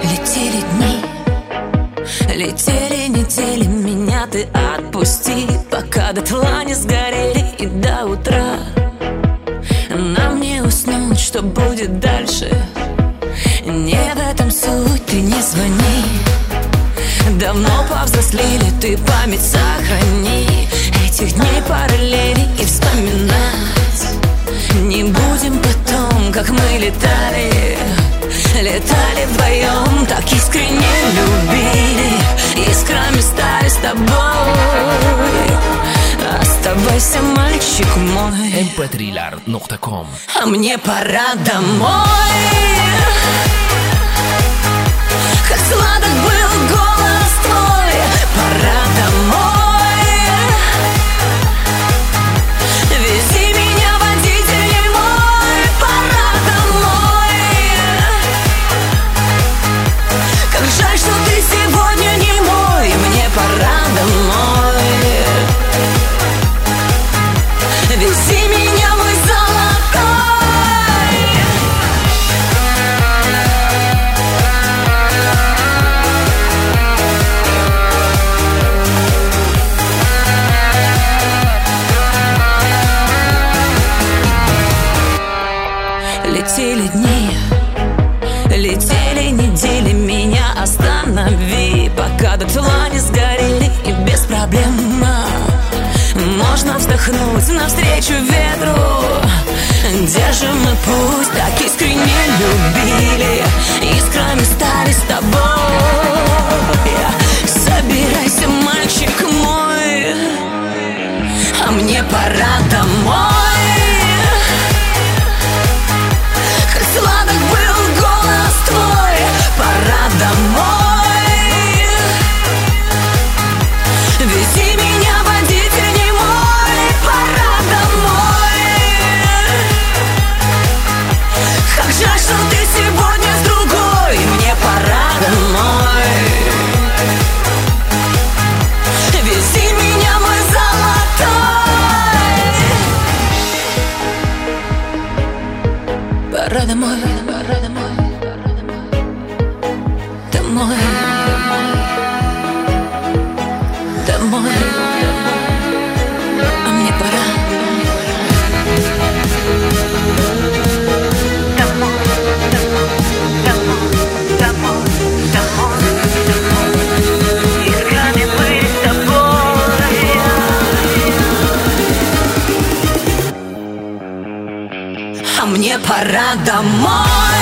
Летели дни, летели недели, меня ты отпусти, пока дотла не сгорели и до утра. Нам не уснуть, что будет дальше, не в этом суть, ты не звони. Давно повзрослели, ты память сохрани этих дней параллели и вспоминать не будем потом, как мы летали. Летали вдвоем, так искренне любили, искрами стали с тобой. Оставайся, мальчик мой. mp3lar.com. А мне пора домой. Как сладок был голос твой. Пора домой. Вези меня, водитель мой. Пора домой. Как жаль, что ты сегодня не мой. Мне пора домой. Вези меня, мой золотой. Летели дни, летели недели, меня останови, пока дотла не сгорели и без проблем. Можно вздохнуть навстречу ветру. Держим мы путь, так искренне любили, искрами стали с тобой. Собирайся, мальчик мой, а мне пора домой. Как сладок был голос твой. Пора домой. Вези меня, водитель не мой. Пора домой. Как жаль, что ты сегодня с другой. Мне пора домой. Вези меня, мой золотой. Пора домой, пора домой, домой, домой, а мне пора. Домой, домой, домой, домой, домой. Искрами быть с тобой. А мне пора домой.